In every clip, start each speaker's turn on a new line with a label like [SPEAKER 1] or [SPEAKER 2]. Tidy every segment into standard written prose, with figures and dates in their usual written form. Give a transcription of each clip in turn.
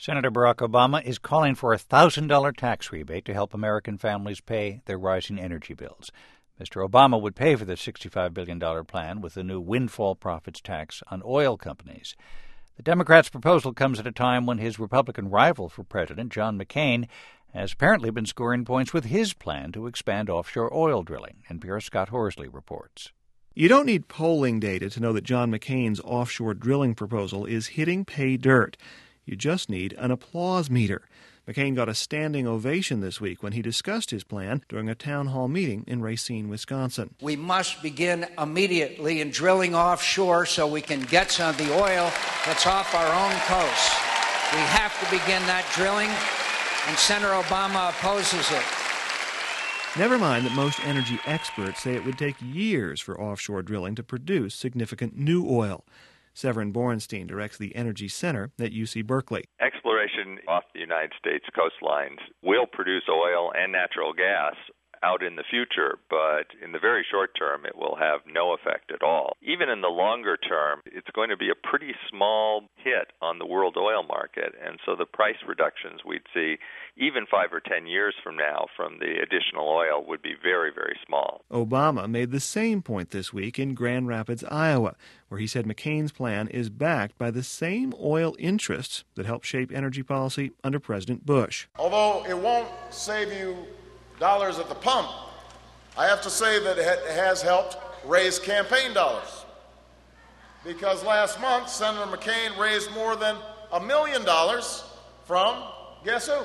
[SPEAKER 1] Senator Barack Obama is calling for a $1,000 tax rebate to help American families pay their rising energy bills. Mr. Obama would pay for the $65 billion plan with the new windfall profits tax on oil companies. The Democrats' proposal comes at a time when his Republican rival for president, John McCain, has apparently been scoring points with his plan to expand offshore oil drilling. NPR's Scott Horsley reports.
[SPEAKER 2] You don't need polling data to know that John McCain's offshore drilling proposal is hitting pay dirt. You just need an applause meter. McCain got a standing ovation this week when he discussed his plan during a town hall meeting in Racine, Wisconsin.
[SPEAKER 3] We must begin immediately in drilling offshore so we can get some of the oil that's off our own coast. We have to begin that drilling, and Senator Obama opposes it.
[SPEAKER 2] Never mind that most energy experts say it would take years for offshore drilling to produce significant new oil. Severin Borenstein directs the Energy Center at UC Berkeley.
[SPEAKER 4] Exploration off the United States coastlines will produce oil and natural gas out in the future, but in the very short term, it will have no effect at all. Even in the longer term, it's going to be a pretty small hit on the world oil market, and so the price reductions we'd see even 5 or 10 years from now from the additional oil would be very, very small.
[SPEAKER 2] Obama made the same point this week in Grand Rapids, Iowa, where he said McCain's plan is backed by the same oil interests that helped shape energy policy under President Bush.
[SPEAKER 5] Although it won't save you dollars at the pump, I have to say that it has helped raise campaign dollars. Because last month, Senator McCain raised more than $1 million from, guess who?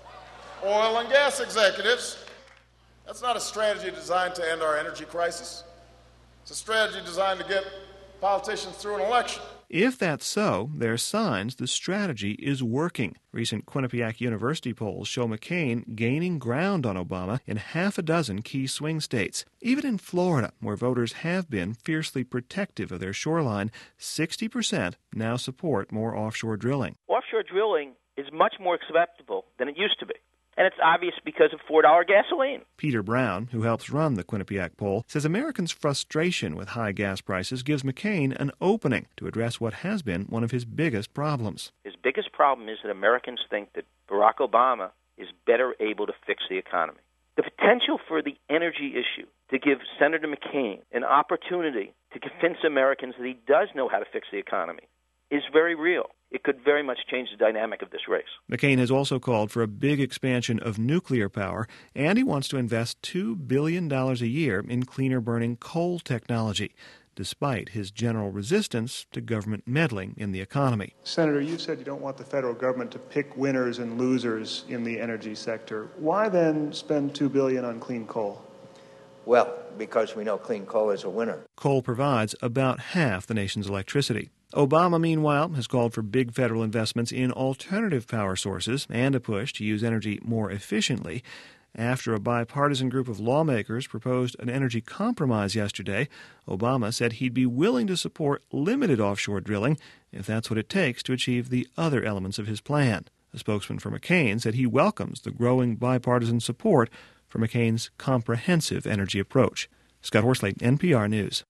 [SPEAKER 5] Oil and gas executives. That's not a strategy designed to end our energy crisis. It's a strategy designed to get politicians through an election.
[SPEAKER 2] If that's so, there are signs the strategy is working. Recent Quinnipiac University polls show McCain gaining ground on Obama in half a dozen key swing states. Even in Florida, where voters have been fiercely protective of their shoreline, 60% now support more offshore drilling.
[SPEAKER 6] Offshore drilling is much more acceptable than it used to be. And it's obvious because of $4 gasoline.
[SPEAKER 2] Peter Brown, who helps run the Quinnipiac poll, says Americans' frustration with high gas prices gives McCain an opening to address what has been one of his biggest problems.
[SPEAKER 6] His biggest problem is that Americans think that Barack Obama is better able to fix the economy. The potential for the energy issue to give Senator McCain an opportunity to convince Americans that he does know how to fix the economy is very real. It could very much change the dynamic of this race.
[SPEAKER 2] McCain has also called for a big expansion of nuclear power, and he wants to invest $2 billion a year in cleaner-burning coal technology, despite his general resistance to government meddling in the economy.
[SPEAKER 7] Senator, you said you don't want the federal government to pick winners and losers in the energy sector. Why then spend $2 billion on clean coal?
[SPEAKER 8] Well, because we know clean coal is a winner.
[SPEAKER 2] Coal provides about half the nation's electricity. Obama, meanwhile, has called for big federal investments in alternative power sources and a push to use energy more efficiently. After a bipartisan group of lawmakers proposed an energy compromise yesterday, Obama said he'd be willing to support limited offshore drilling if that's what it takes to achieve the other elements of his plan. A spokesman for McCain said he welcomes the growing bipartisan support for McCain's comprehensive energy approach. Scott Horsley, NPR News.